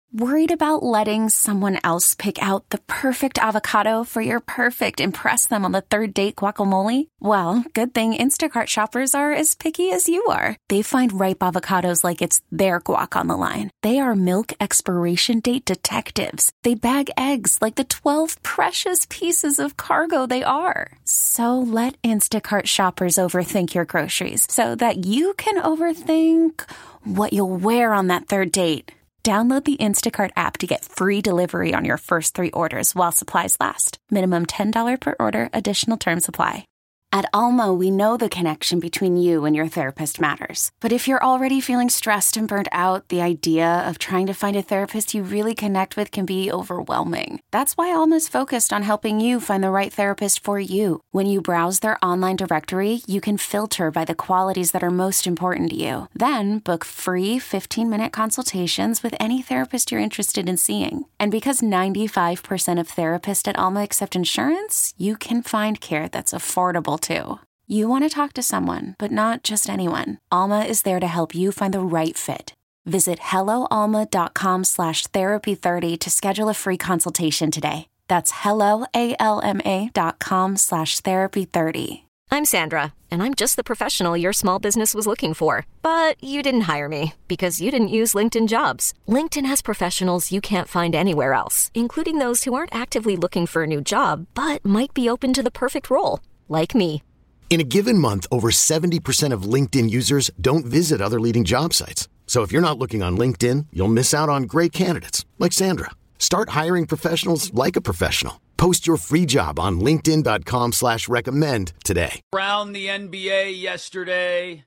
Worried about letting someone else pick out the perfect avocado for your perfect impress them on the third date guacamole? Well, good thing Instacart shoppers are as picky as you are. They find ripe avocados like it's their guac on the line. They are milk expiration date detectives. They bag eggs like the 12 precious pieces of cargo they are. So let Instacart shoppers overthink your groceries so that you can overthink what you'll wear on that third date. Download the Instacart app to get free delivery on your first 3 orders while supplies last. Minimum $10 per order. Additional terms apply. At Alma, we know the connection between you and your therapist matters. But if you're already feeling stressed and burnt out, the idea of trying to find a therapist you really connect with can be overwhelming. That's why Alma's focused on helping you find the right therapist for you. When you browse their online directory, you can filter by the qualities that are most important to you. Then book free 15-minute consultations with any therapist you're interested in seeing. And because 95% of therapists at Alma accept insurance, you can find care that's affordable too. You want to talk to someone, but not just anyone. Alma is there to help you find the right fit. Visit helloalma.com/therapy30 to schedule a free consultation today. That's helloalma.com/therapy30. I'm Sandra, and I'm just the professional your small business was looking for. But you didn't hire me because you didn't use LinkedIn Jobs. LinkedIn has professionals you can't find anywhere else, including those who aren't actively looking for a new job, but might be open to the perfect role, like me. In a given month, over 70% of LinkedIn users don't visit other leading job sites. So if you're not looking on LinkedIn, you'll miss out on great candidates like Sandra. Start hiring professionals like a professional. Post your free job on linkedin.com/recommend today. Around the NBA yesterday,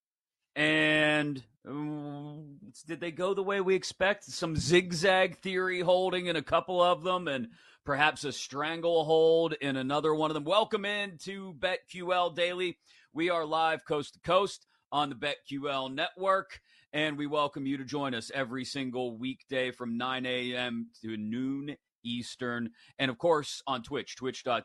and did they go the way we expect? Some zigzag theory holding in a couple of them, and perhaps a stranglehold in another one of them. Welcome in to BetQL Daily. We are live coast to coast on the BetQL network, and we welcome you to join us every single weekday from 9 a.m. to noon Eastern. And, of course, on Twitch,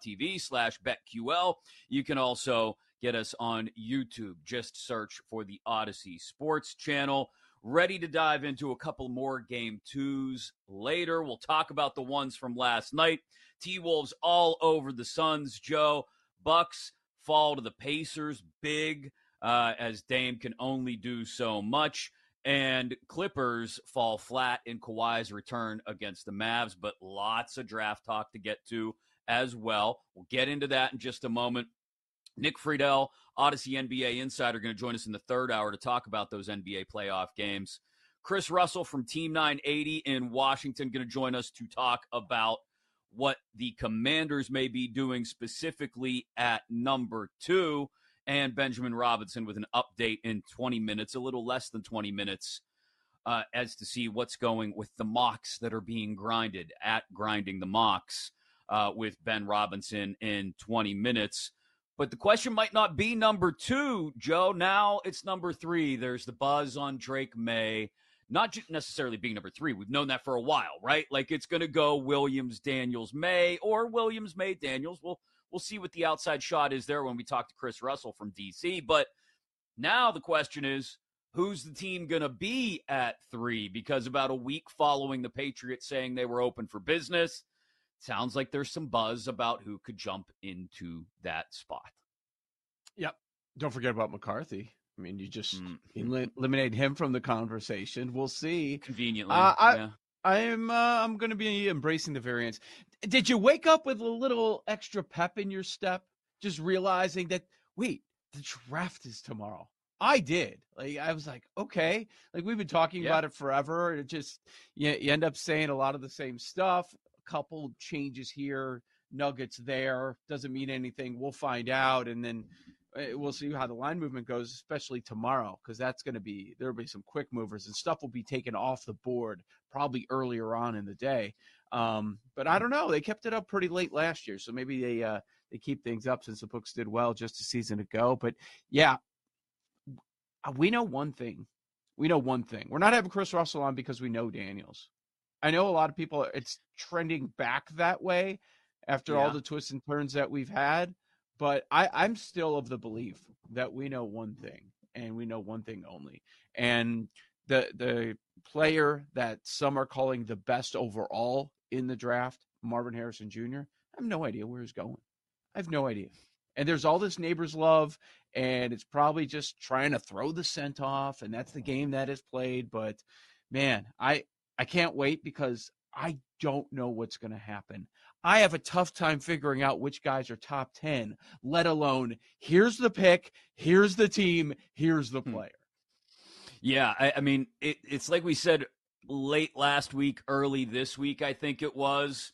twitch.tv/BetQL. You can also get us on YouTube. Just search for the Odyssey Sports channel. Ready to dive into a couple more game twos later. We'll talk about the ones from last night. T-Wolves all over the Suns, Joe. Bucks fall to the Pacers big as Dame can only do so much. And Clippers fall flat in Kawhi's return against the Mavs, but lots of draft talk to get to as well. We'll get into that in just a moment. Nick Friedel, Odyssey NBA Insider, going to join us in the third hour to talk about those NBA playoff games. Chris Russell from Team 980 in Washington going to join us to talk about what the Commanders may be doing specifically at number 2. And Benjamin Robinson with an update in 20 minutes, a little less than 20 minutes, as to see what's going with the mocks that are being grinded at Grinding the Mocks with Ben Robinson in 20 minutes. But the question might not be number 2, Joe. Now it's number 3. There's the buzz on Drake May, not necessarily being number 3. We've known that for a while, right? Like it's going to go Williams, Daniels, May, or Williams, May, Daniels. We'll see what the outside shot is there when we talk to Chris Russell from D.C. But now the question is, who's the team going to be at 3? Because about a week following the Patriots saying they were open for business, sounds like there's some buzz about who could jump into that spot. Yep. Don't forget about McCarthy. I mean, you just eliminate him from the conversation. We'll see. Conveniently. Yeah. I'm going to be embracing the variance. Did you wake up with a little extra pep in your step, just realizing that, wait, the draft is tomorrow? I did. Like, I was like, okay. Like, we've been talking about it forever. It just, you end up saying a lot of the same stuff. A couple changes here, nuggets there. Doesn't mean anything. We'll find out. And then we'll see how the line movement goes, especially tomorrow, because there'll be some quick movers and stuff will be taken off the board probably earlier on in the day. But I don't know. They kept it up pretty late last year, so maybe they keep things up since the books did well just a season ago. But yeah, we know one thing. We're not having Chris Russell on because we know Daniels. I know a lot of people, it's trending back that way after all the twists and turns that we've had. But I'm still of the belief that we know one thing, and we know one thing only. And the player that some are calling the best overall in the draft, Marvin Harrison Jr., I have no idea where he's going. I have no idea. And there's all this neighbor's love, and it's probably just trying to throw the scent off, and that's the game that is played. But, man, I can't wait because I don't know what's going to happen. I have a tough time figuring out which guys are top 10, let alone here's the pick, here's the team, here's the player. Yeah, I mean, it's like we said late last week, early this week, I think it was.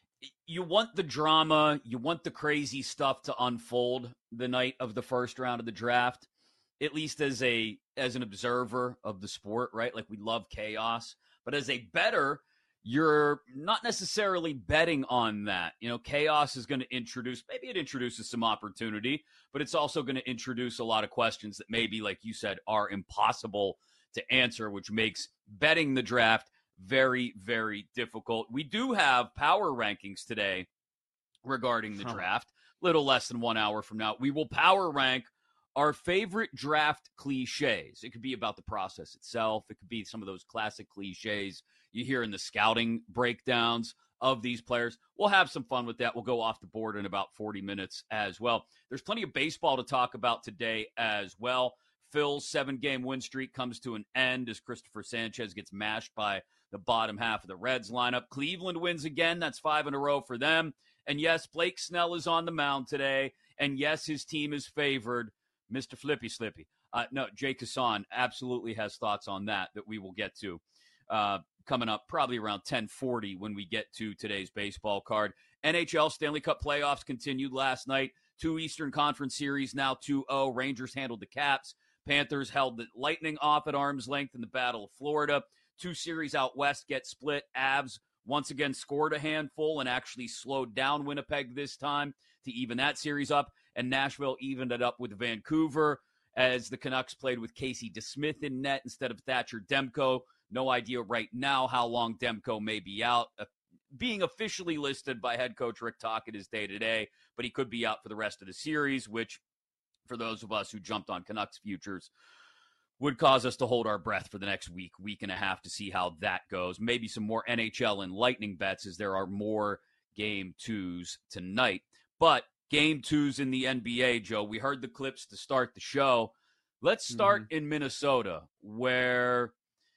You want the drama, you want the crazy stuff to unfold the night of the first round of the draft, at least as an observer of the sport, right? Like, we love chaos. But as a bettor, you're not necessarily betting on that. You know, chaos is going to maybe it introduces some opportunity, but it's also going to introduce a lot of questions that maybe, like you said, are impossible to answer, which makes betting the draft very, very difficult. We do have power rankings today regarding the draft. Little less than 1 hour from now, we will power rank our favorite draft cliches. It could be about the process itself. It could be some of those classic cliches you hear in the scouting breakdowns of these players. We'll have some fun with that. We'll go off the board in about 40 minutes as well. There's plenty of baseball to talk about today as well. Phil's 7-game win streak comes to an end as Christopher Sanchez gets mashed by the bottom half of the Reds lineup. Cleveland wins again. That's 5 in a row for them. And yes, Blake Snell is on the mound today. And yes, his team is favored. Mr. Flippy Slippy. No, Jay Kassan absolutely has thoughts on that we will get to coming up probably around 10:40 when we get to today's baseball card. NHL Stanley Cup playoffs continued last night. 2 Eastern Conference series, now 2-0. Rangers handled the Caps. Panthers held the Lightning off at arm's length in the Battle of Florida. 2 series out west get split. Avs once again scored a handful and actually slowed down Winnipeg this time to even that series up. And Nashville evened it up with Vancouver as the Canucks played with Casey DeSmith in net instead of Thatcher Demko. No idea right now how long Demko may be out. Being officially listed by head coach Rick Tocchet is day-to-day, but he could be out for the rest of the series, which, for those of us who jumped on Canucks futures, would cause us to hold our breath for the next week and a half to see how that goes. Maybe some more NHL and Lightning bets as there are more Game 2s tonight. But Game 2s in the NBA, Joe, we heard the clips to start the show. Let's start in Minnesota, where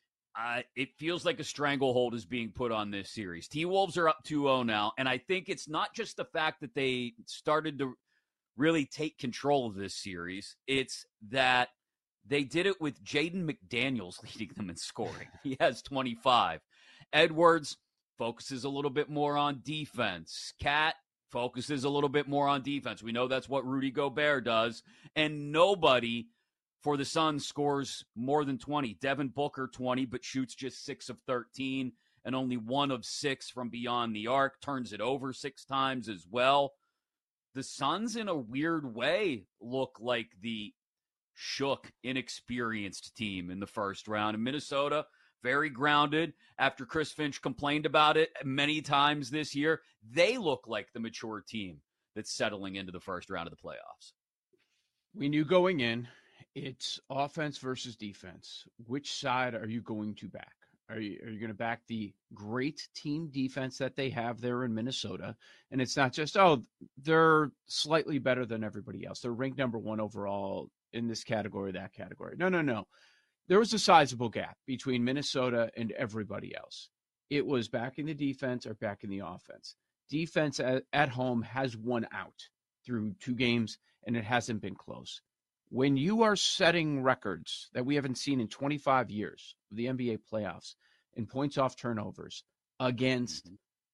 it feels like a stranglehold is being put on this series. T-Wolves are up 2-0 now, and I think it's not just the fact that they started to really take control of this series. It's that they did it with Jaden McDaniels leading them in scoring. He has 25. Edwards focuses a little bit more on defense. Cat focuses a little bit more on defense. We know that's what Rudy Gobert does. And nobody for the Suns scores more than 20. Devin Booker, 20, but shoots just 6 of 13 and only 1 of 6 from beyond the arc. Turns it over 6 times as well. The Suns, in a weird way, look like the shook, inexperienced team in the first round. And Minnesota, very grounded. After Chris Finch complained about it many times this year, they look like the mature team that's settling into the first round of the playoffs. We knew going in, it's offense versus defense. Which side are you going to back? Are you going to back the great team defense that they have there in Minnesota? And it's not just, they're slightly better than everybody else. They're ranked number 1 overall in this category, that category. No. There was a sizable gap between Minnesota and everybody else. It was backing the defense or backing the offense. Defense at home has won out through 2 games, and it hasn't been close. When you are setting records that we haven't seen in 25 years of the NBA playoffs in points off turnovers against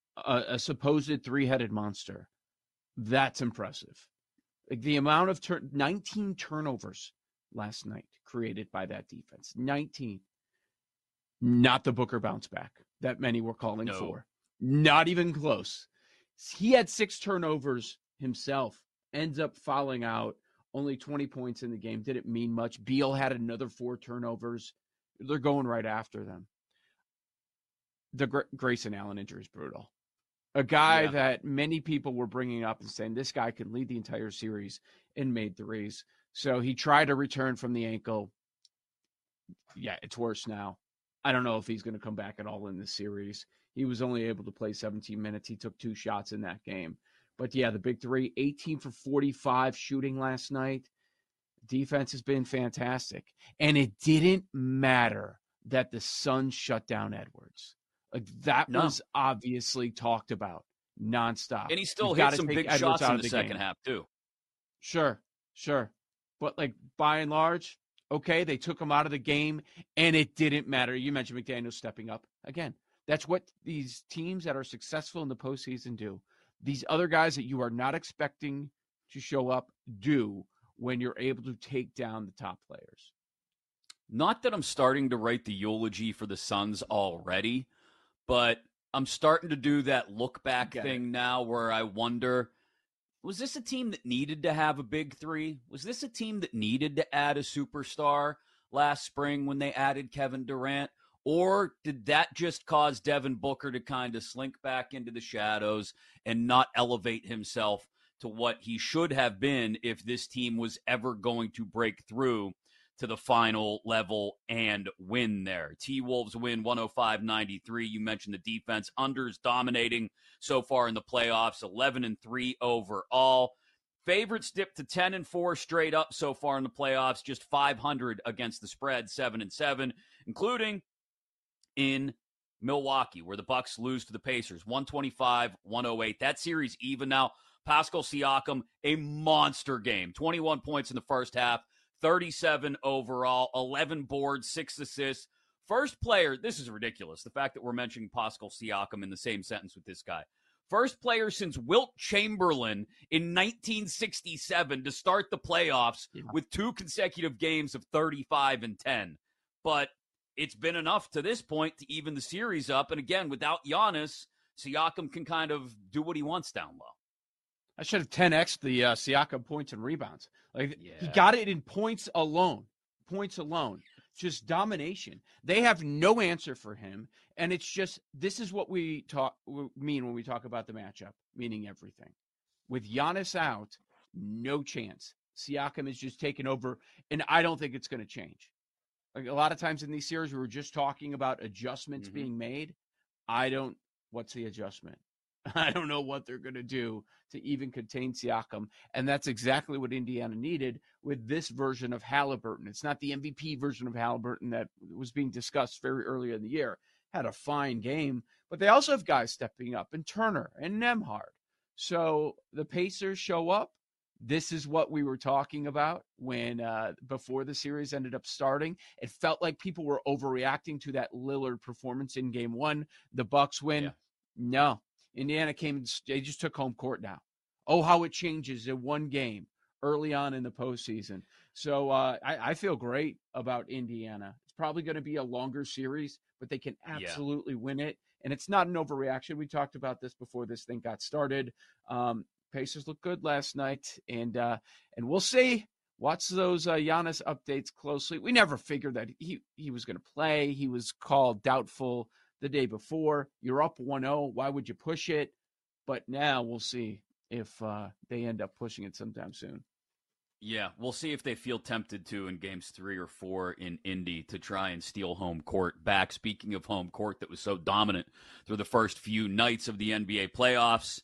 a supposed 3-headed monster, that's impressive. Like the amount of 19 turnovers last night created by that defense. 19. Not the Booker bounce back that many were calling for. Not even close. He had 6 turnovers himself, ends up fouling out. Only 20 points in the game. Didn't mean much. Beal had another 4 turnovers. They're going right after them. The Grayson Allen injury is brutal. A guy that many people were bringing up and saying this guy can lead the entire series and made threes. So he tried to return from the ankle. yeah, it's worse now. I don't know if he's going to come back at all in this series. He was only able to play 17 minutes. He took 2 shots in that game. But yeah, the big three, 18 for 45 shooting last night. Defense has been fantastic. And it didn't matter that the Suns shut down Edwards. Like that was obviously talked about nonstop. And he still hit some big shots in the second half too. Sure. But like by and large, okay, they took him out of the game and it didn't matter. You mentioned McDaniel stepping up. Again, that's what these teams that are successful in the postseason do. These other guys that you are not expecting to show up do when you're able to take down the top players. Not that I'm starting to write the eulogy for the Suns already, but I'm starting to do that look back thing now where I wonder, was this a team that needed to have a big three? Was this a team that needed to add a superstar last spring when they added Kevin Durant? Or did that just cause Devin Booker to kind of slink back into the shadows and not elevate himself to what he should have been if this team was ever going to break through to the final level and win there? T-Wolves win 105-93. You mentioned the defense. Unders dominating so far in the playoffs, 11-3 overall. Favorites dipped to 10-4 straight up so far in the playoffs, just 500 against the spread, 7-7, including in Milwaukee, where the Bucks lose to the Pacers, 125-108. That series even now. Pascal Siakam, a monster game, 21 points in the first half, 37 overall, 11 boards, 6 assists. First player, this is ridiculous, the fact that we're mentioning Pascal Siakam in the same sentence with this guy. First player since Wilt Chamberlain in 1967 to start the playoffs with 2 consecutive games of 35 and 10. But it's been enough to this point to even the series up. And again, without Giannis, Siakam can kind of do what he wants down low. I should have 10x'd the Siakam points and rebounds. He got it in points alone. Just domination. They have no answer for him, and it's just this is what we mean when we talk about the matchup, meaning everything. With Giannis out, no chance. Siakam is just taking over, and I don't think it's going to change. Like a lot of times in these series, we were just talking about adjustments being made. What's the adjustment? I don't know what they're going to do to even contain Siakam. And that's exactly what Indiana needed with this version of Halliburton. It's not the MVP version of Halliburton that was being discussed very early in the year. Had a fine game, but they also have guys stepping up, and Turner and Nembhard. So the Pacers show up. This is what we were talking about when before the series ended up starting. It felt like people were overreacting to that Lillard performance in game 1. The Bucks win. Yeah. No. Indiana they just took home court now. Oh, how it changes in one game early on in the postseason. So I feel great about Indiana. It's probably going to be a longer series, but they can absolutely win it. And it's not an overreaction. We talked about this before this thing got started. Pacers looked good last night, and we'll see. Watch those Giannis updates closely. We never figured that he was going to play. He was called doubtful the day before. You're up 1-0. Why would you push it? But now we'll see if they end up pushing it sometime soon. Yeah, we'll see if they feel tempted to in games 3 or 4 in Indy to try and steal home court back. Speaking of home court that was so dominant through the first few nights of the NBA playoffs,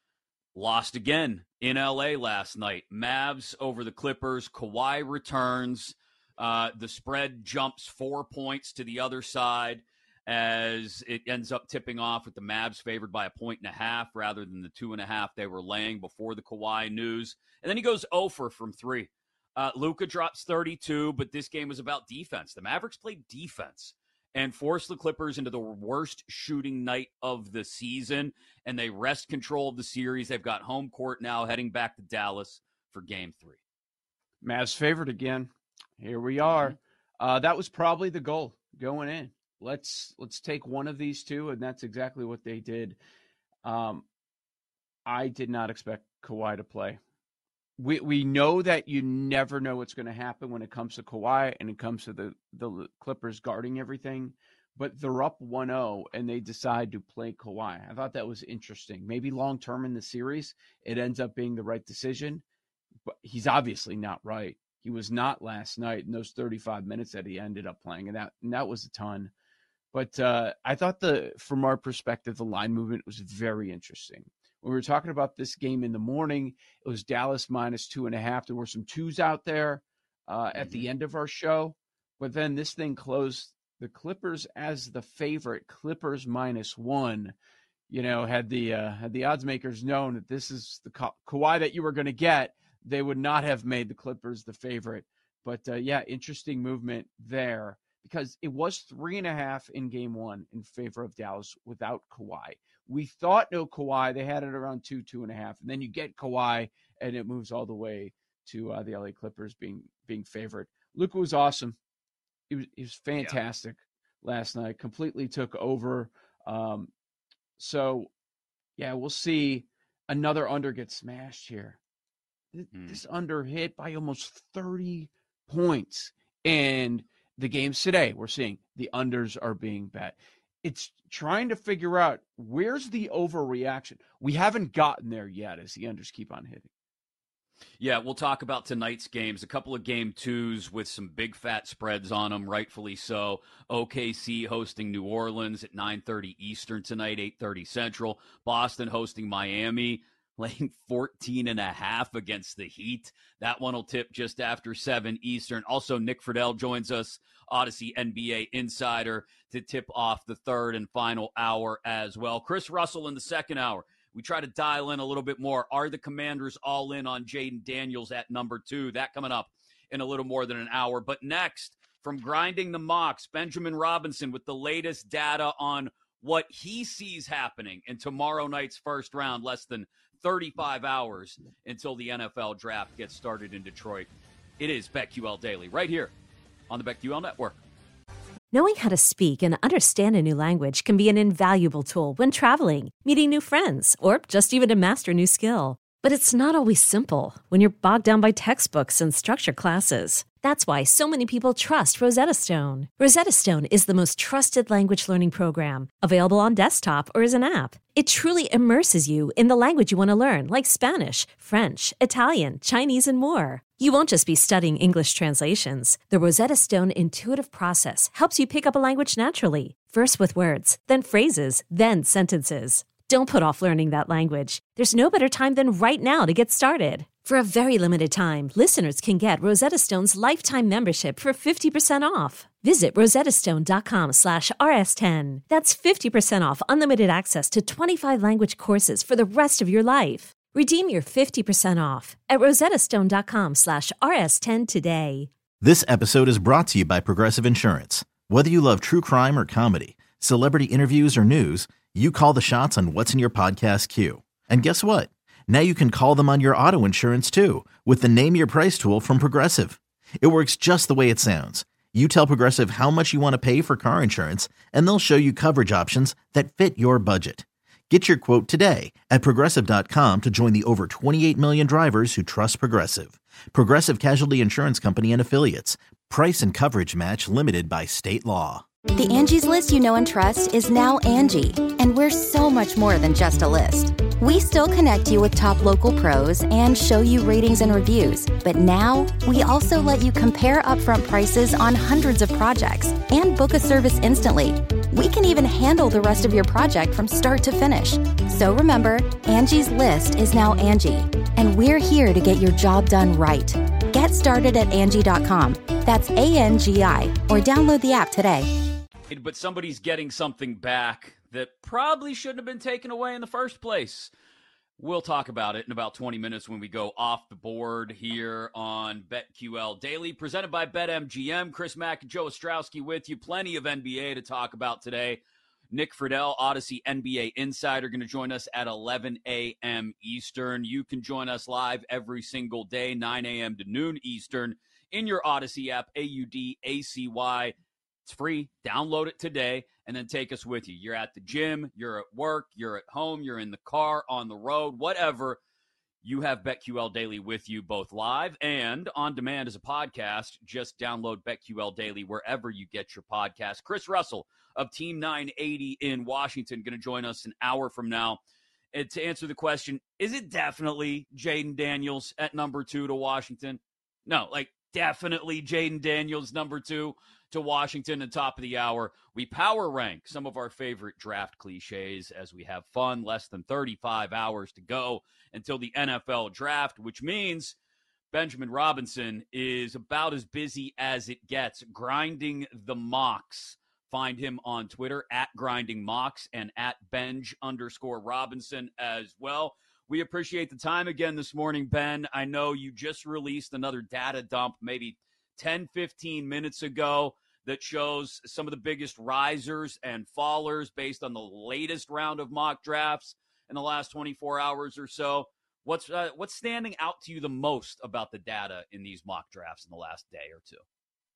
lost again in LA last night. Mavs over the Clippers. Kawhi returns. The spread jumps 4 points to the other side as it ends up tipping off with the Mavs favored by 1.5 rather than the 2.5 they were laying before the Kawhi news. And then he goes 0 from 3. Luka drops 32, but this game was about defense. The Mavericks played defense and forced the Clippers into the worst shooting night of the season, and they wrest control of the series. They've got home court now, heading back to Dallas for game 3. Mavs favored again. Here we are. That was probably the goal going in. Let's take one of these two, and that's exactly what they did. I did not expect Kawhi to play. We know that you never know what's going to happen when it comes to Kawhi and it comes to the Clippers guarding everything, but they're up 1-0 and they decide to play Kawhi. I thought that was interesting. Maybe long-term in the series, it ends up being the right decision, but he's obviously not right. He was not last night in those 35 minutes that he ended up playing, and that was a ton. But I thought from our perspective, the line movement was very interesting. When we were talking about this game in the morning, it was Dallas -2.5. There were some twos out there at the end of our show, but then this thing closed the Clippers as the favorite. Clippers -1. Had the odds makers known that this is the Kawhi that you were going to get, they would not have made the Clippers the favorite. But interesting movement there, because it was 3.5 in game one in favor of Dallas without Kawhi. We thought no Kawhi. They had it around 2.5. And then you get Kawhi, and it moves all the way to the LA Clippers being favored. Luka was awesome. He was fantastic last night. Completely took over. So, we'll see. Another under gets smashed here. This under hit by almost 30 points. And the games today, we're seeing the unders are being bet. It's trying to figure out where's the overreaction. We haven't gotten there yet as the unders keep on hitting. Yeah, we'll talk about tonight's games. A couple of game twos with some big fat spreads on them, rightfully so. OKC hosting New Orleans at 9:30 Eastern tonight, 8:30 Central. Boston hosting Miami, laying 14.5 against the Heat. That one will tip just after 7 Eastern. Also, Nick Friedel joins us, Odyssey NBA insider, to tip off the third and final hour as well. Chris Russell in the second hour. We try to dial in a little bit more. Are the Commanders all in on Jaden Daniels at number 2? That coming up in a little more than an hour. But next, from Grinding the Mocks, Benjamin Robinson with the latest data on what he sees happening in tomorrow night's first round, less than 35 hours until the NFL draft gets started in Detroit. It is BetQL Daily right here on the BetQL Network. Knowing how to speak and understand a new language can be an invaluable tool when traveling, meeting new friends, or just even to master a new skill. But it's not always simple when you're bogged down by textbooks and structured classes. That's why so many people trust Rosetta Stone. Rosetta Stone is the most trusted language learning program, available on desktop or as an app. It truly immerses you in the language you want to learn, like Spanish, French, Italian, Chinese, and more. You won't just be studying English translations. The Rosetta Stone intuitive process helps you pick up a language naturally, first with words, then phrases, then sentences. Don't put off learning that language. There's no better time than right now to get started. For a very limited time, listeners can get Rosetta Stone's lifetime membership for 50% off. Visit rosettastone.com/rs10. That's 50% off unlimited access to 25 language courses for the rest of your life. Redeem your 50% off at rosettastone.com/rs10 today. This episode is brought to you by Progressive Insurance. Whether you love true crime or comedy, celebrity interviews or news, you call the shots on what's in your podcast queue. And guess what? Now you can call them on your auto insurance too with the Name Your Price tool from Progressive. It works just the way it sounds. You tell Progressive how much you want to pay for car insurance, and they'll show you coverage options that fit your budget. Get your quote today at Progressive.com to join the over 28 million drivers who trust Progressive. Progressive Casualty Insurance Company and Affiliates. Price and coverage match limited by state law. The Angie's List you know and trust is now Angie, and we're so much more than just a list. We still connect you with top local pros and show you ratings and reviews, but now we also let you compare upfront prices on hundreds of projects and book a service instantly. We can even handle the rest of your project from start to finish. So remember, Angie's List is now Angie, and we're here to get your job done right. Get started at Angie.com. That's ANGI, or download the app today. But somebody's getting something back that probably shouldn't have been taken away in the first place. We'll talk about it in about 20 minutes when we go off the board here on BetQL Daily, presented by BetMGM. Chris Mack and Joe Ostrowski with you. Plenty of NBA to talk about today. Nick Friedel, Odyssey NBA insider, going to join us at 11 a.m. Eastern. You can join us live every single day, 9 a.m. to noon Eastern, in your Odyssey app, AUDACY. It's free. Download it today and then take us with you. You're at the gym, you're at work, you're at home, you're in the car, on the road, whatever. You have BetQL Daily with you both live and on demand as a podcast. Just download BetQL Daily wherever you get your podcast. Chris Russell of Team 980 in Washington going to join us an hour from now. And to answer the question, is it definitely Jaden Daniels at number 2 to Washington? No, definitely Jaden Daniels, number 2 to Washington. At the top of the hour, we power rank some of our favorite draft cliches as we have fun. Less than 35 hours to go until the NFL draft, which means Benjamin Robinson is about as busy as it gets, grinding the mocks. Find him on Twitter at Grinding Mocks and at Benj_Robinson as well. We appreciate the time again this morning, Ben. I know you just released another data dump maybe 10, 15 minutes ago that shows some of the biggest risers and fallers based on the latest round of mock drafts in the last 24 hours or so. What's standing out to you the most about the data in these mock drafts in the last day or two?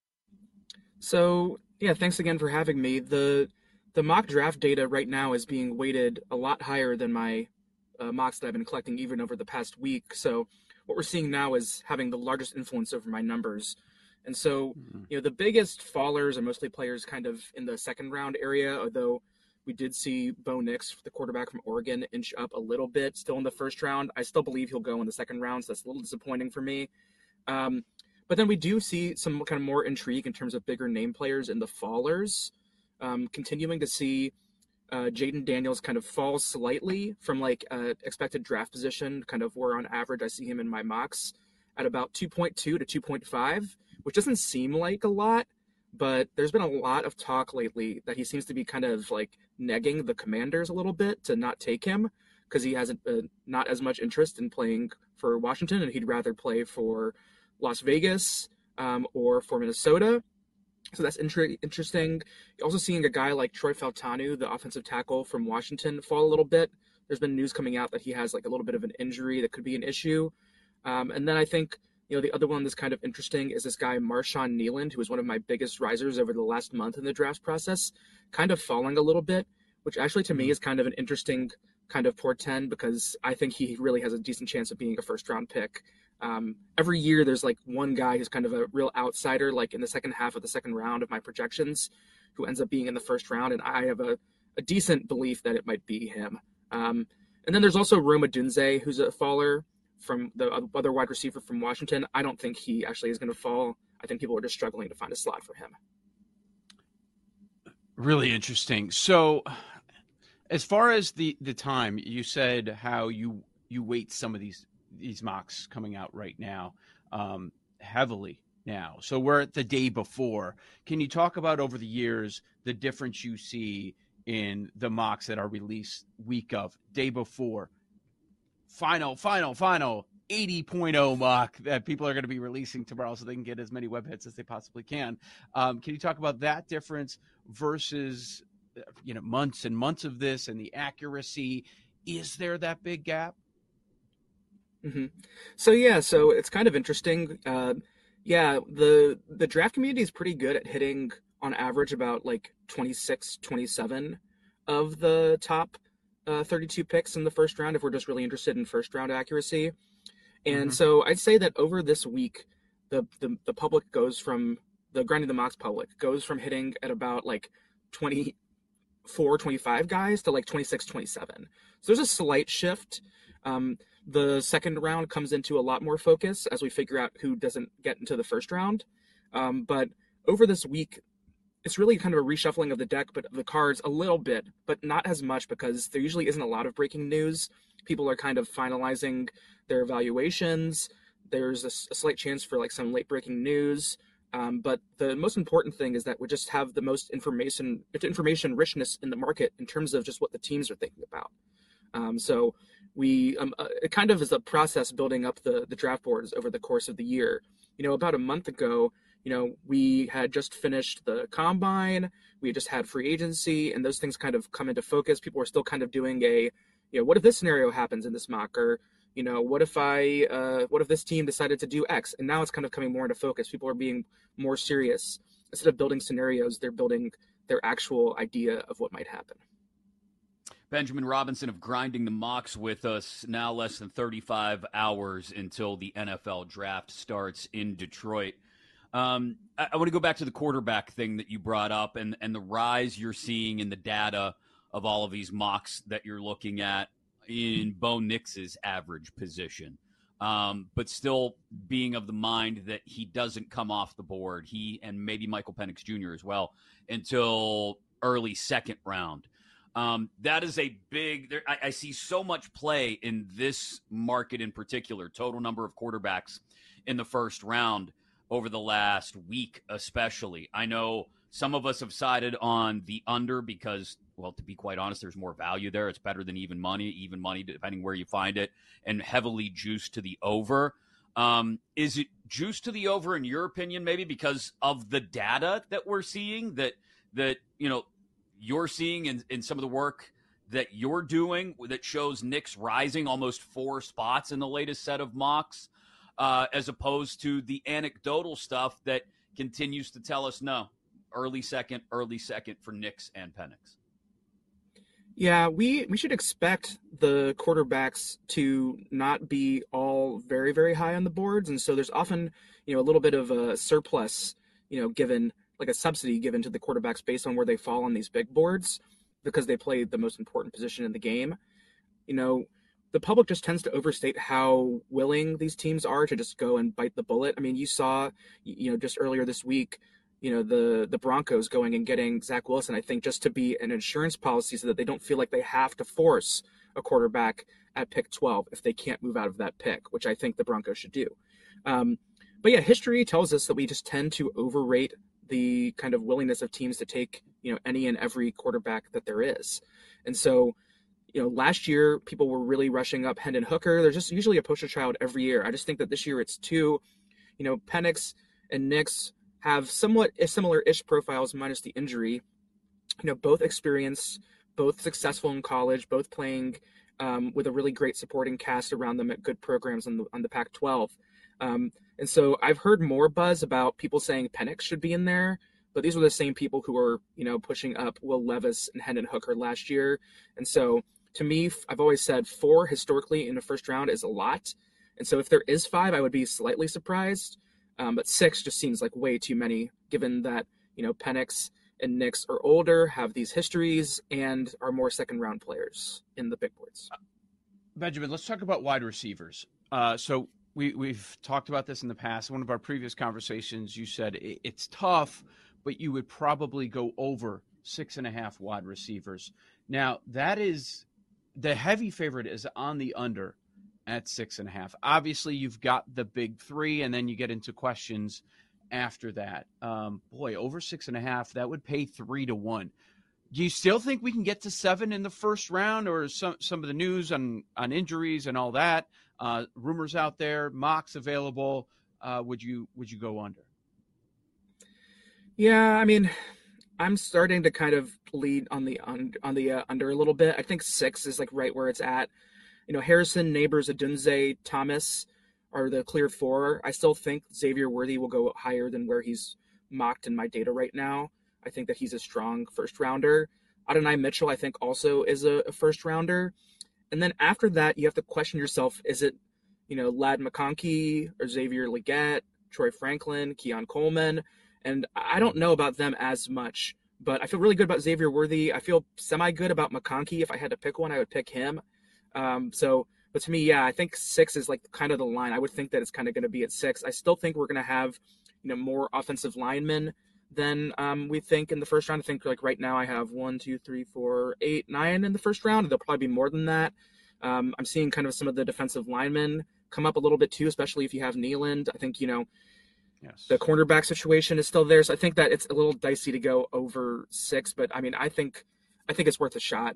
So, yeah, thanks again for having me. The mock draft data right now is being weighted a lot higher than my mocks that I've been collecting even over the past week. So what we're seeing now is having the largest influence over my numbers. And so, the biggest fallers are mostly players kind of in the second round area, although we did see Bo Nix, the quarterback from Oregon, inch up a little bit still in the first round. I still believe he'll go in the second round, so that's a little disappointing for me. But then we do see some kind of more intrigue in terms of bigger name players in the fallers, continuing to see Jaden Daniels kind of falls slightly from expected draft position, kind of where on average I see him in my mocks at about 2.2 to 2.5, which doesn't seem like a lot, but there's been a lot of talk lately that he seems to be kind of like negging the Commanders a little bit to not take him because he hasn't not as much interest in playing for Washington, and he'd rather play for Las Vegas or for Minnesota. So that's interesting. Also seeing a guy like Troy Fautanu, the offensive tackle from Washington, fall a little bit. There's been news coming out that he has like a little bit of an injury that could be an issue. And then I think, the other one that's kind of interesting is this guy, Marshawn Kneeland, who was one of my biggest risers over the last month in the draft process, kind of falling a little bit, which actually to me is kind of an interesting kind of portend because I think he really has a decent chance of being a first round pick. Every year there's like one guy who's kind of a real outsider, like in the second half of the second round of my projections, who ends up being in the first round. And I have a decent belief that it might be him. And then there's also Rome Odunze, who's a faller from the other wide receiver from Washington. I don't think he actually is going to fall. I think people are just struggling to find a slot for him. Really interesting. So as far as the time, you said how you weight some of these mocks coming out right now heavily now. So we're at the day before. Can you talk about over the years the difference you see in the mocks that are released week of, day before, final 80.0 mock that people are going to be releasing tomorrow so they can get as many web hits as they possibly can? Can you talk about that difference versus months and months of this and the accuracy? Is there that big gap? Mm-hmm. So it's kind of interesting. The draft community is pretty good at hitting on average about like 26, 27 of the top 32 picks in the first round if we're just really interested in first round accuracy. And so I'd say that over this week, the public goes from the Grinding the Mocks public goes from hitting at about like 24, 25 guys to like 26, 27. So there's a slight shift. The second round comes into a lot more focus as we figure out who doesn't get into the first round. But over this week, it's really kind of a reshuffling of the deck, but the cards a little bit, but not as much because there usually isn't a lot of breaking news. People are kind of finalizing their evaluations. There's a slight chance for like some late breaking news. But the most important thing is that we just have the most information richness in the market in terms of just what the teams are thinking about. So we it kind of is a process building up the draft boards over the course of the year. About a month ago, we had just finished the combine, we had just had free agency, and those things kind of come into focus. People are still kind of doing what if this scenario happens in this mock, or what if this team decided to do X? And now it's kind of coming more into focus. People are being more serious. Instead of building scenarios, they're building their actual idea of what might happen. Benjamin Robinson of Grinding the Mocks with us. Now less than 35 hours until the NFL draft starts in Detroit. I want to go back to the quarterback thing that you brought up and the rise you're seeing in the data of all of these mocks that you're looking at in Bo Nix's average position. but still being of the mind that he doesn't come off the board, he and maybe Michael Penix Jr. as well, until early second round. That is a big – I see so much play in this market in particular, total number of quarterbacks in the first round over the last week especially. I know some of us have sided on the under because, well, to be quite honest, there's more value there. It's better than even money depending where you find it, and heavily juiced to the over. Is it juiced to the over in your opinion, maybe because of the data that we're seeing that you're seeing in some of the work that you're doing that shows Knicks rising almost 4 spots in the latest set of mocks, as opposed to the anecdotal stuff that continues to tell us no, early second for Knicks and Penix? Yeah, we should expect the quarterbacks to not be all very, very high on the boards. And so there's often, a little bit of a surplus, given, like a subsidy given to the quarterbacks based on where they fall on these big boards because they play the most important position in the game. The public just tends to overstate how willing these teams are to just go and bite the bullet. I mean, you saw, just earlier this week, the Broncos going and getting Zach Wilson, I think, just to be an insurance policy so that they don't feel like they have to force a quarterback at pick 12 if they can't move out of that pick, which I think the Broncos should do. But yeah, history tells us that we just tend to overrate the kind of willingness of teams to take, any and every quarterback that there is. And so, last year people were really rushing up Hendon Hooker. There's just usually a poster child every year. I just think that this year it's 2. Penix and Knicks have somewhat similar-ish profiles minus the injury. Both experienced, both successful in college, both playing with a really great supporting cast around them at good programs on the Pac-12. And so I've heard more buzz about people saying Penix should be in there, but these were the same people who were, pushing up Will Levis and Hendon Hooker last year. And so to me, I've always said 4 historically in the first round is a lot. And so if there is 5, I would be slightly surprised. But 6 just seems like way too many, given that, Penix and Knicks are older, have these histories, and are more second-round players in the big boards. Benjamin, let's talk about wide receivers. So we've talked about this in the past. One of our previous conversations, you said it's tough, but you would probably go over 6.5 wide receivers. Now, that is the heavy favorite is on the under at 6.5. Obviously, you've got the big 3, and then you get into questions after that. Over 6.5, that would pay 3 to 1. Do you still think we can get to 7 in the first round, or some of the news on injuries and all that? Rumors out there, mocks available. Would you go under? Yeah, I mean, I'm starting to kind of lead on the under a little bit. I think 6 is like right where it's at. Harrison, Neighbors, Odunze, Thomas are the clear 4. I still think Xavier Worthy will go higher than where he's mocked in my data right now. I think that he's a strong first rounder. Adonai Mitchell, I think, also is a first rounder. And then after that, you have to question yourself, is it, Ladd McConkey or Xavier Legette, Troy Franklin, Keon Coleman? And I don't know about them as much, but I feel really good about Xavier Worthy. I feel semi-good about McConkey. If I had to pick one, I would pick him. But to me, yeah, I think 6 is like kind of the line. I would think that it's kind of going to be at 6. I still think we're going to have, more offensive linemen than we think in the first round. I think like right now I have 1, 2, 3, 4, 8, 9 in the first round. There'll probably be more than that. I'm seeing kind of some of the defensive linemen come up a little bit too, especially if you have Nealand. I think, yes, the cornerback situation is still there. So I think that it's a little dicey to go over 6, but I mean, I think it's worth a shot.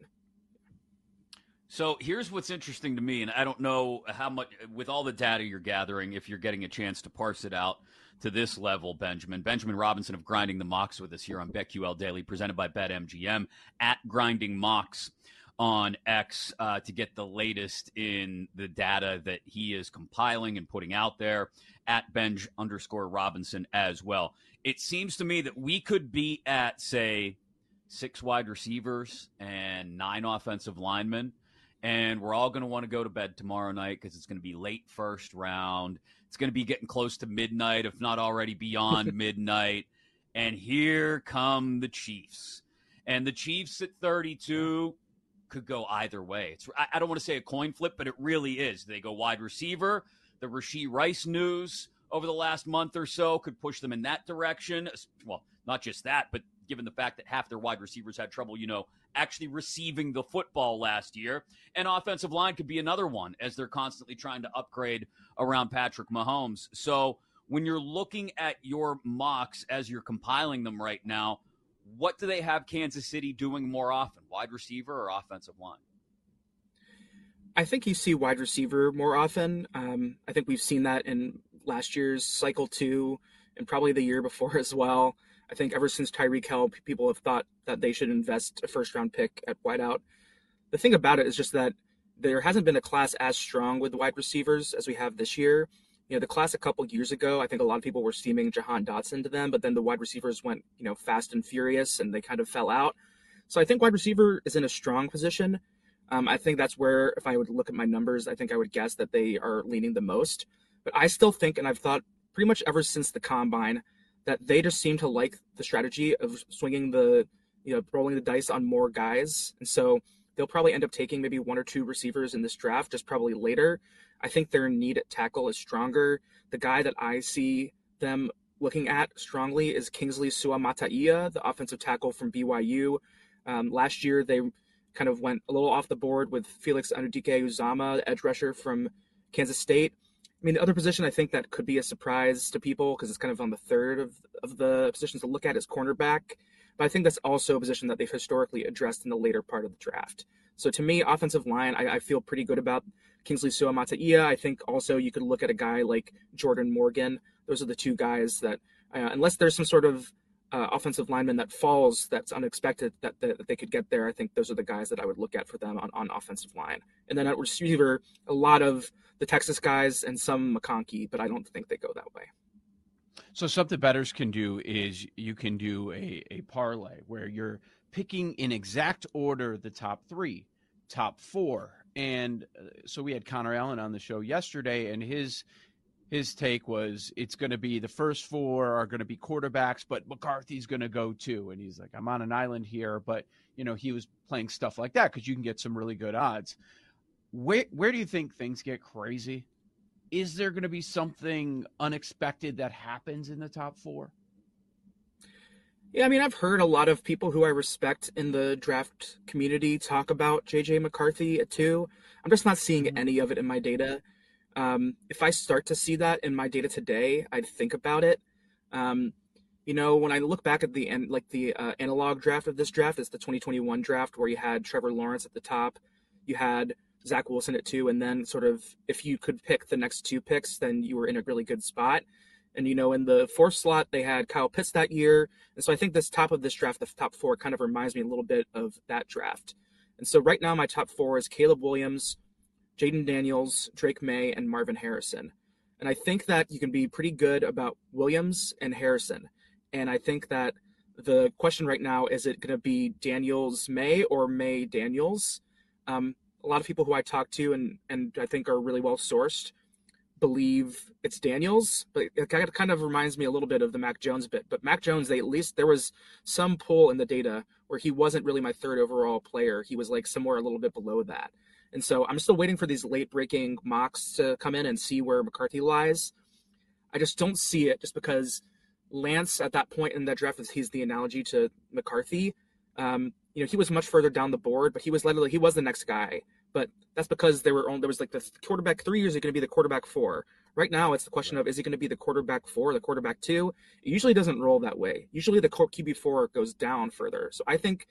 So here's what's interesting to me, and I don't know how much, with all the data you're gathering, if you're getting a chance to parse it out to this level, Benjamin. Benjamin Robinson of Grinding the Mocks with us here on BetQL Daily, presented by BetMGM, at Grinding Mocks on X, to get the latest in the data that he is compiling and putting out there, at Benj_Robinson as well. It seems to me that we could be at, say, 6 wide receivers and 9 offensive linemen, and we're all going to want to go to bed tomorrow night because it's going to be late first round. It's going to be getting close to midnight, if not already beyond midnight. And here come the Chiefs. And the Chiefs at 32 could go either way. I don't want to say a coin flip, but it really is. They go wide receiver, The Rashee Rice news over the last month or so could push them in that direction. Well, not just that, but given the fact that half their wide receivers had trouble, actually receiving the football last year. And offensive line could be another one as they're constantly trying to upgrade around Patrick Mahomes. So when you're looking at your mocks as you're compiling them right now, what do they have Kansas City doing more often, wide receiver or offensive line? I think you see wide receiver more often. I think we've seen that in last year's cycle 2 and probably the year before as well. I think ever since Tyreek Hill, people have thought that they should invest a first-round pick at wideout. The thing about it is just that there hasn't been a class as strong with wide receivers as we have this year. The class a couple years ago, I think a lot of people were steaming Jahan Dotson to them, but then the wide receivers went, fast and furious, and they kind of fell out. So I think wide receiver is in a strong position. I think that's where, if I would look at my numbers, I think I would guess that they are leaning the most. But I still think, and I've thought pretty much ever since the combine, that they just seem to like the strategy of swinging rolling the dice on more guys. And so they'll probably end up taking maybe 1 or 2 receivers in this draft, just probably later. I think their need at tackle is stronger. The guy that I see them looking at strongly is Kingsley Suamataia, the offensive tackle from BYU. Last year, they kind of went a little off the board with Felix Anudike-Uzomah, the edge rusher from Kansas State. I mean, the other position I think that could be a surprise to people because it's kind of on the third of the positions to look at is cornerback. But I think that's also a position that they've historically addressed in the later part of the draft. So to me, offensive line, I feel pretty good about Kingsley Suamataia. I think also you could look at a guy like Jordan Morgan. Those are the 2 guys that, unless there's some sort of offensive lineman that falls that's unexpected that they could get there, I think those are the guys that I would look at for them on offensive line. And then at receiver, a lot of the Texas guys and some McConkey, but I don't think they go that way. So something bettors can do is you can do a parlay where you're picking in exact order the top 3, top 4. And so we had Connor Allen on the show yesterday, and his take was it's going to be the first 4 are going to be quarterbacks, but McCarthy's going to go too. And he's like, I'm on an island here, but he was playing stuff like that because you can get some really good odds. Where do you think things get crazy? Is there going to be something unexpected that happens in the top 4? Yeah, I mean, I've heard a lot of people who I respect in the draft community talk about J.J. McCarthy at 2. I'm just not seeing any of it in my data. If I start to see that in my data today, I'd think about it. When I look back at the analog draft of this draft, it's the 2021 draft where you had Trevor Lawrence at the top, you had Zach Wilson at 2, and then sort of if you could pick the next 2 picks, then you were in a really good spot. And, in the 4th slot, they had Kyle Pitts that year. And so I think this top of this draft, the top 4, kind of reminds me a little bit of that draft. And so right now my top 4 is Caleb Williams, Jaden Daniels, Drake May, and Marvin Harrison. And I think that you can be pretty good about Williams and Harrison. And I think that the question right now, is it going to be Daniels May or May Daniels? A lot of people who I talk to and I think are really well sourced believe it's Daniels, but it kind of reminds me a little bit of the Mac Jones bit. But Mac Jones, at least there was some pull in the data where he wasn't really my 3rd overall player. He was like somewhere a little bit below that. And so I'm still waiting for these late breaking mocks to come in and see where McCarthy lies. I just don't see it just because Lance at that point in that draft, he's the analogy to McCarthy. He was much further down the board, but he was the next guy. But that's because there was like the quarterback 3 years, is going to be the quarterback 4. Right now, it's the question of, is he going to be the quarterback 4 or the quarterback 2? It usually doesn't roll that way. Usually the QB4 goes down further. So I think,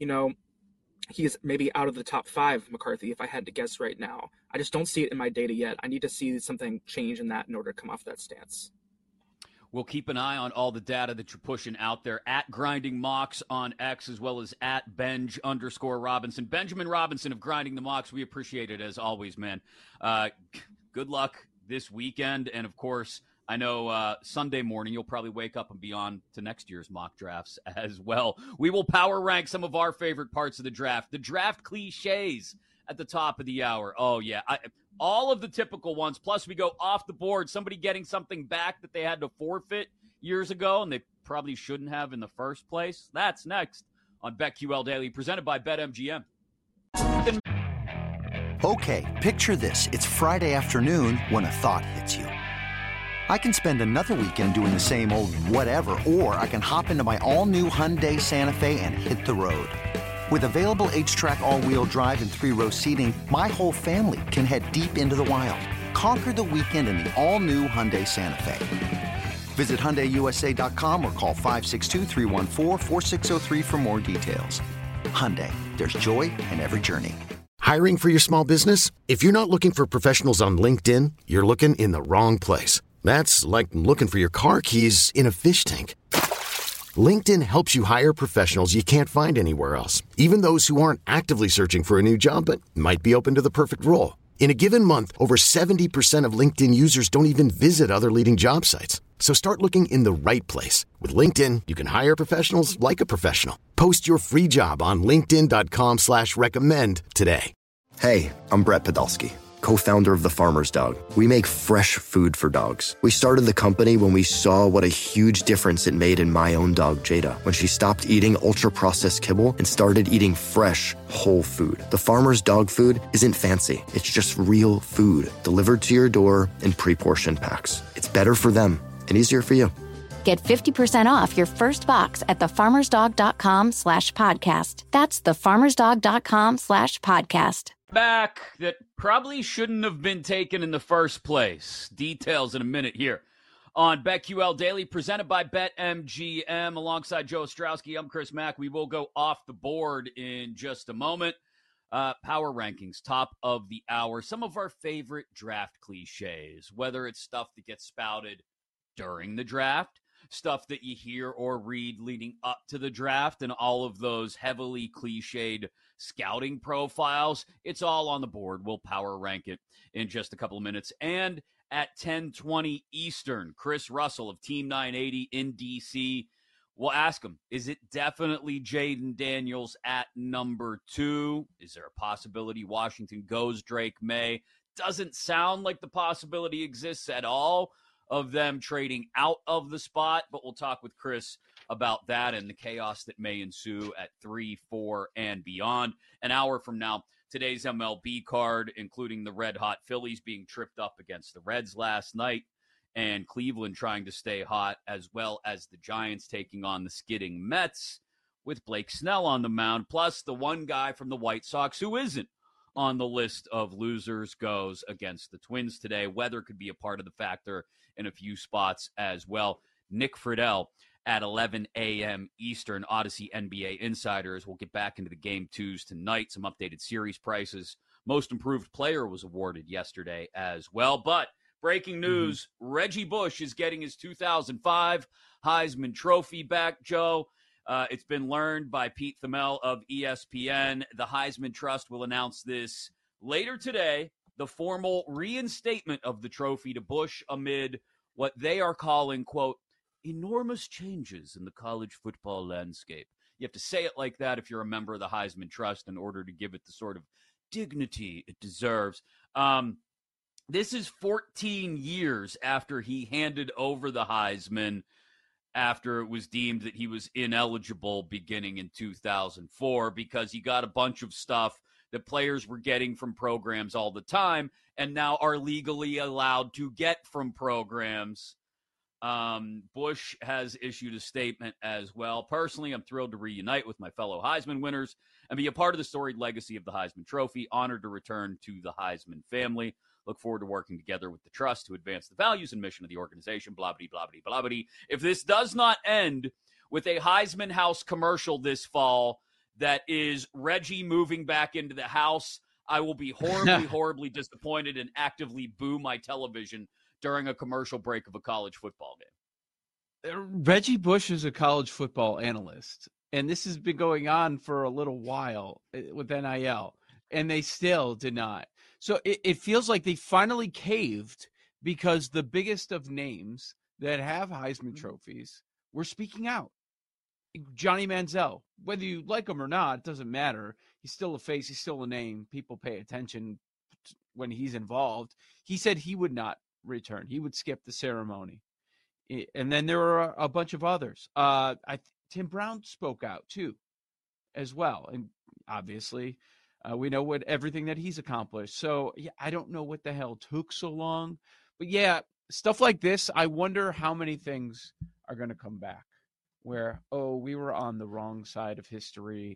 he's maybe out of the top 5, McCarthy, if I had to guess right now. I just don't see it in my data yet. I need to see something change in that in order to come off that stance. We'll keep an eye on all the data that you're pushing out there at Grinding Mocks on X, as well as at Benj_Robinson. Benjamin Robinson of Grinding the Mocks, we appreciate it as always, man. Good luck this weekend. And, of course, I know Sunday morning you'll probably wake up and be on to next year's mock drafts as well. We will power rank some of our favorite parts of the draft cliches at the top of the hour. Oh, yeah. All of the typical ones, plus we go off the board, somebody getting something back that they had to forfeit years ago and they probably shouldn't have in the first place. That's next on BetQL Daily, presented by BetMGM. Okay, picture this. It's Friday afternoon when a thought hits you. I can spend another weekend doing the same old whatever, or I can hop into my all-new Hyundai Santa Fe and hit the road. With available H-Track all-wheel drive and 3-row seating, my whole family can head deep into the wild. Conquer the weekend in the all-new Hyundai Santa Fe. Visit HyundaiUSA.com or call 562-314-4603 for more details. Hyundai, there's joy in every journey. Hiring for your small business? If you're not looking for professionals on LinkedIn, you're looking in the wrong place. That's like looking for your car keys in a fish tank. LinkedIn helps you hire professionals you can't find anywhere else, even those who aren't actively searching for a new job but might be open to the perfect role. In a given month, over 70% of LinkedIn users don't even visit other leading job sites. So start looking in the right place. With LinkedIn, you can hire professionals like a professional. Post your free job on linkedin.com/recommend today. Hey, I'm Brett Podolsky, co-founder of The Farmer's Dog. We make fresh food for dogs. We started the company when we saw what a huge difference it made in my own dog, Jada, when she stopped eating ultra-processed kibble and started eating fresh, whole food. The Farmer's Dog food isn't fancy. It's just real food delivered to your door in pre-portioned packs. It's better for them and easier for you. Get 50% off your first box at thefarmersdog.com/podcast. That's thefarmersdog.com/podcast. Back that probably shouldn't have been taken in the first place. Details in a minute here on BetQL Daily, presented by BetMGM. Alongside Joe Ostrowski, I'm Chris Mack. We will go off the board in just a moment. Power rankings, top of the hour. Some of our favorite draft cliches, whether it's stuff that gets spouted during the draft, stuff that you hear or read leading up to the draft, and all of those heavily cliched scouting profiles. It's all on the board. We'll power rank it in just a couple of minutes. And at 10:20 Eastern, Chris Russell of Team 980 in DC. We'll ask him, is it definitely Jaden Daniels at number 2? Is there a possibility Washington goes Drake May? Doesn't sound like the possibility exists at all of them trading out of the spot, but we'll talk with Chris about that and the chaos that may ensue at 3, 4, and beyond. An hour from now, today's MLB card, including the red-hot Phillies being tripped up against the Reds last night, and Cleveland trying to stay hot, as well as the Giants taking on the skidding Mets with Blake Snell on the mound, plus the one guy from the White Sox who isn't on the list of losers goes against the Twins today. Weather could be a part of the factor in a few spots as well. Nick Friedel at 11 a.m. Eastern, Odyssey NBA Insiders. We'll get back into the Game 2s tonight, some updated series prices. Most Improved Player was awarded yesterday as well. But breaking news, Reggie Bush is getting his 2005 Heisman Trophy back, Joe. It's been learned by Pete Thamel of ESPN. The Heisman Trust will announce this later today, the formal reinstatement of the trophy to Bush amid what they are calling, quote, enormous changes in the college football landscape. You have to say it like that if you're a member of the Heisman Trust in order to give it the sort of dignity it deserves. This is 14 years after he handed over the Heisman, after it was deemed that he was ineligible beginning in 2004 because he got a bunch of stuff that players were getting from programs all the time and now are legally allowed to get from programs. Bush has issued a statement as well. Personally, I'm thrilled to reunite with my fellow Heisman winners and be a part of the storied legacy of the Heisman Trophy. Honored to return to the Heisman family. Look forward to working together with the Trust to advance the values and mission of the organization, blah, blah, blah, blah, blah. If this does not end with a Heisman House commercial this fall that is Reggie moving back into the house, I will be horribly, horribly disappointed and actively boo my television during a commercial break of a college football game. Reggie Bush is a college football analyst, and this has been going on for a little while with NIL, and they still did not. So it feels like they finally caved because the biggest of names that have Heisman trophies were speaking out. Johnny Manziel, whether you like him or not, it doesn't matter. He's still a face. He's still a name. People pay attention when he's involved. He said he would not return. He would skip the ceremony. And then there are a bunch of others. Tim Brown spoke out too, as well. And obviously, We know what everything that he's accomplished. So yeah, I don't know what the hell took so long, but yeah, stuff like this. I wonder how many things are going to come back where, oh, we were on the wrong side of history.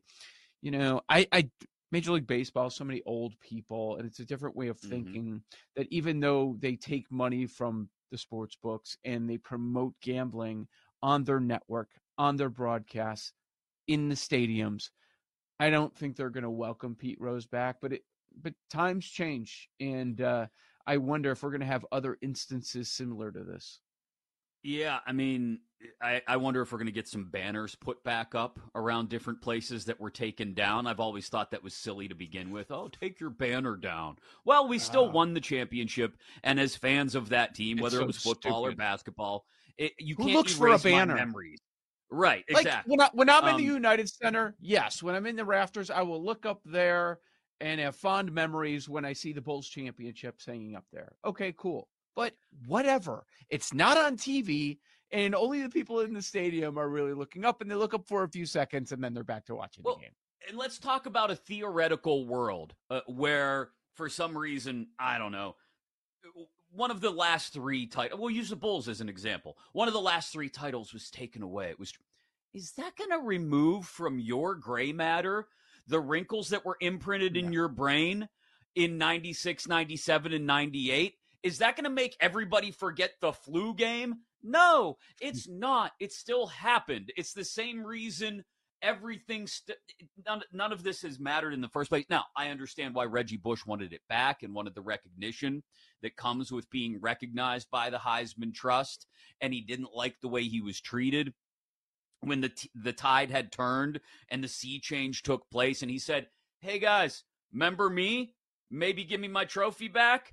I Major League Baseball, so many old people, and it's a different way of thinking that even though they take money from the sports books and they promote gambling on their network, on their broadcasts, in the stadiums, I don't think they're going to welcome Pete Rose back, but times change, and I wonder if we're going to have other instances similar to this. Yeah, I mean, I wonder if we're going to get some banners put back up around different places that were taken down. I've always thought that was silly to begin with. Oh, take your banner down. Well, we still won the championship, and as fans of that team, whether it was football or basketball, you can't look for a banner. Memories. Right, exactly. Like when I'm in the United Center, yes. When I'm in the rafters, I will look up there and have fond memories when I see the Bulls championships hanging up there. Okay, cool. But whatever. It's not on TV, and only the people in the stadium are really looking up, and they look up for a few seconds, and then they're back to watching the game. And let's talk about a theoretical world where, for some reason, I don't know, one of the last three titles, we'll use the Bulls as an example. One of the last three titles was taken away. Is that going to remove from your gray matter the wrinkles that were imprinted in your brain in 96, 97, and 98? Is that going to make everybody forget the flu game? No, it's not. It still happened. It's the same reason everything, none of this has mattered in the first place. Now, I understand why Reggie Bush wanted it back and wanted the recognition that comes with being recognized by the Heisman Trust, and he didn't like the way he was treated when the tide had turned and the sea change took place. And he said, hey, guys, remember me? Maybe give me my trophy back.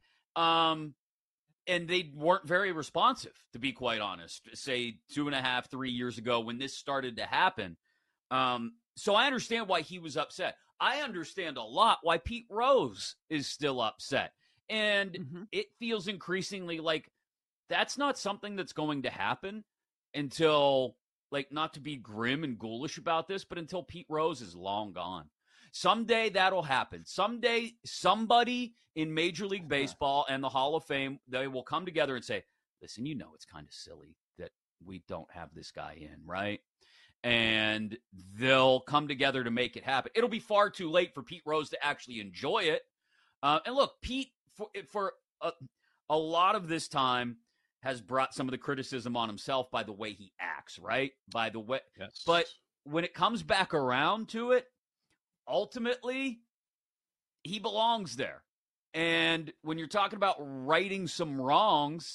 And they weren't very responsive, to be quite honest, say 2.5, 3 years ago when this started to happen. So I understand why he was upset. I understand a lot why Pete Rose is still upset. And it feels increasingly like that's not something that's going to happen until, like, not to be grim and ghoulish about this, but until Pete Rose is long gone. Someday that'll happen. Someday somebody in Major League Baseball and the Hall of Fame, they will come together and say, listen, it's kind of silly that we don't have this guy in, right? And they'll come together to make it happen. It'll be far too late for Pete Rose to actually enjoy it. And look, Pete, for a lot of this time, has brought some of the criticism on himself by the way he acts, right? By the way, yes. But when it comes back around to it, ultimately, he belongs there. And when you're talking about righting some wrongs,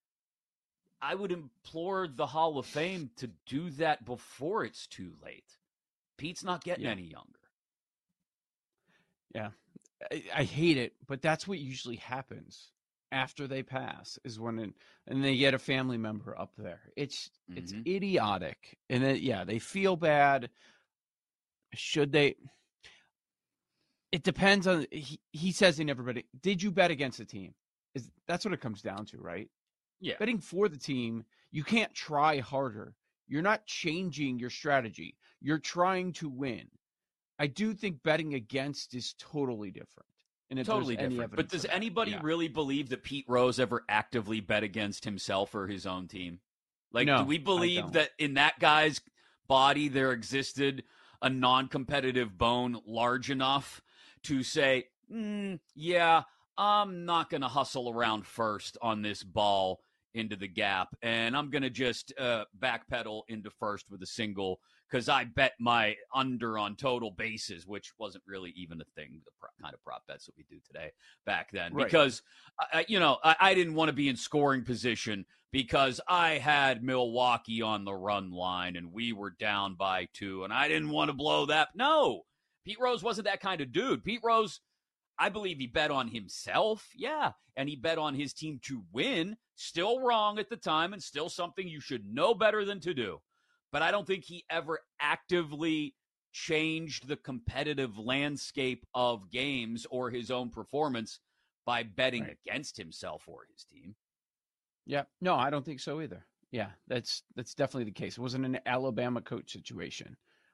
I would implore the Hall of Fame to do that before it's too late. Pete's not getting any younger. Yeah. I hate it, but that's what usually happens after they pass, is when and they get a family member up there. It's idiotic. And then, they feel bad. Should they? It depends on, he says in everybody, did you bet against the team? That's what it comes down to, right? Yeah. Betting for the team, you can't try harder. You're not changing your strategy. You're trying to win. I do think betting against is totally different. And totally different. But does anybody really believe that Pete Rose ever actively bet against himself or his own team? Like, no, do we believe that in that guy's body there existed a non-competitive bone large enough to say, yeah, I'm not going to hustle around first on this ball into the gap, and I'm going to just backpedal into first with a single because I bet my under on total bases, which wasn't really even a thing, the kind of prop bets that we do today back then. Right. Because, I didn't want to be in scoring position because I had Milwaukee on the run line and we were down by 2, and I didn't want to blow that. No, Pete Rose wasn't that kind of dude. Pete Rose, I believe he bet on himself, and he bet on his team to win. Still wrong at the time and still something you should know better than to do. But I don't think he ever actively changed the competitive landscape of games or his own performance by betting against himself or his team. Yeah, no, I don't think so either. Yeah, that's definitely the case. It wasn't an Alabama coach situation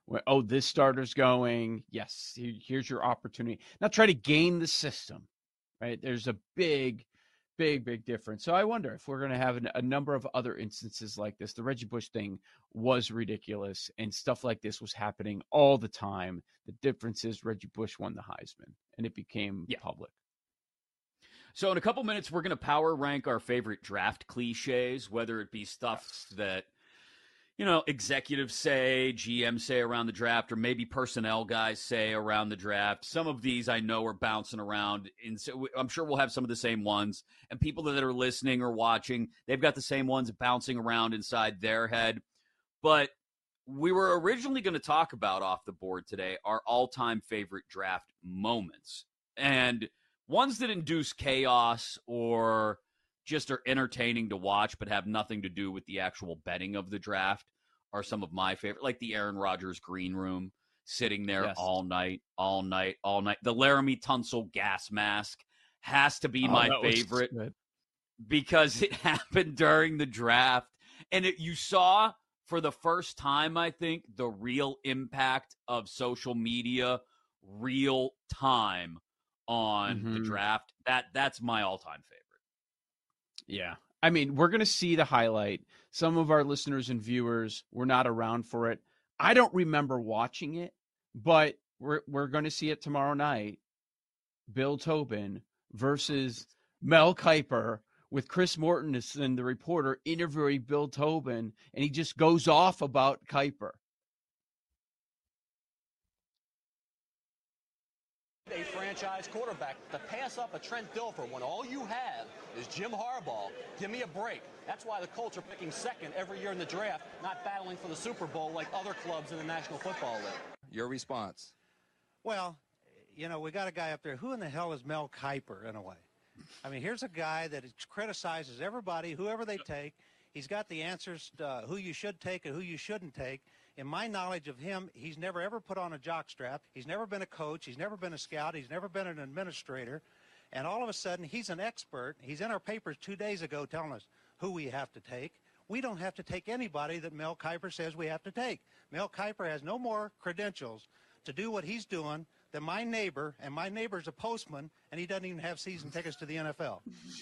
Oh, this starter's going. Yes, here's your opportunity. Now try to game the system, right? There's a big difference. So I wonder if we're going to have a number of other instances like this. The Reggie Bush thing was ridiculous, and stuff like this was happening all the time. The difference is Reggie Bush won the Heisman, and it became public. So in a couple minutes, we're going to power rank our favorite draft cliches, whether it be stuff that, executives say, GM say around the draft, or maybe personnel guys say around the draft. Some of these I know are bouncing around. And so I'm sure we'll have some of the same ones. And people that are listening or watching, they've got the same ones bouncing around inside their head. But we were originally going to talk about off the board today our all-time favorite draft moments. And ones that induce chaos or just are entertaining to watch but have nothing to do with the actual betting of the draft are some of my favorite, like the Aaron Rodgers green room, sitting there all night. The Laramie Tunsil gas mask has to be my favorite because it happened during the draft. And you saw for the first time, I think, the real impact of social media, real time on the draft. That's my all-time favorite. Yeah. I mean, we're going to see the highlight. Some of our listeners and viewers were not around for it. I don't remember watching it, but we're going to see it tomorrow night. Bill Tobin versus Mel Kiper, with Chris Mortensen, the reporter, interviewing Bill Tobin, and he just goes off about Kiper. A franchise quarterback to pass up a Trent Dilfer when all you have is Jim Harbaugh. Give me a break. That's why the Colts are picking second every year in the draft, not battling for the Super Bowl like other clubs in the National Football League. Your response? Well, we got a guy up there. Who in the hell is Mel Kiper in a way? I mean, here's a guy that criticizes everybody, whoever they take. He's got the answers to who you should take and who you shouldn't take. In my knowledge of him, he's never ever put on a jockstrap. He's never been a coach. He's never been a scout. He's never been an administrator. And all of a sudden, he's an expert. He's in our papers 2 days ago telling us who we have to take. We don't have to take anybody that Mel Kiper says we have to take. Mel Kiper has no more credentials to do what he's doing than my neighbor, and my neighbor's a postman, and he doesn't even have season tickets to the NFL.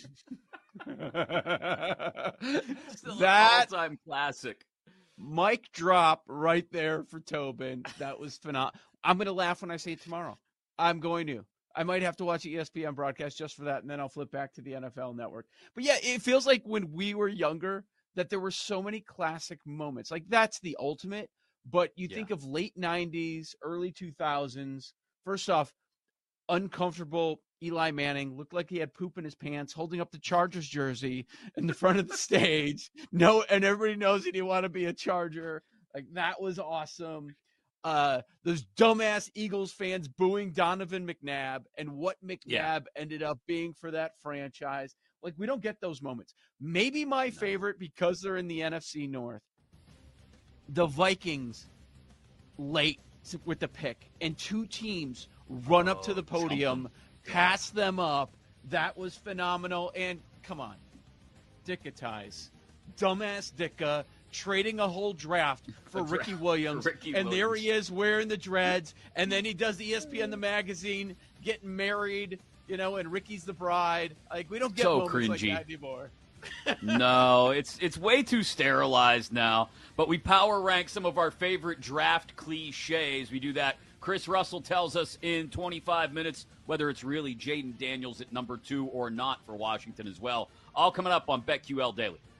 That all-time classic. Mic drop right there for Tobin. That was phenomenal. I'm going to laugh when I see it tomorrow. I'm going to. I might have to watch the ESPN broadcast just for that, and then I'll flip back to the NFL Network. But yeah, it feels like when we were younger that there were so many classic moments. Like, that's the ultimate. But you think of late 90s, early 2000s. First off, uncomfortable Eli Manning, looked like he had poop in his pants, holding up the Chargers jersey in the front of the stage. No, and everybody knows he didn't want to be a Charger. Like, that was awesome. Those dumbass Eagles fans booing Donovan McNabb and what McNabb ended up being for that franchise. Like, we don't get those moments. Maybe my favorite, because they're in the NFC North, the Vikings late with the pick, and two teams run up to the podium, pass them up. That was phenomenal. And come on, Ditka-tize. Dumbass Ditka trading a whole draft for Ricky Williams. There he is wearing the dreads, and then he does the ESPN the magazine, getting married, and Ricky's the bride. Like, we don't get moments cringy like that anymore. No, it's way too sterilized now. But we power rank some of our favorite draft cliches. We do that. Chris Russell tells us in 25 minutes whether it's really Jaden Daniels at number 2 or not for Washington as well. All coming up on BetQL Daily.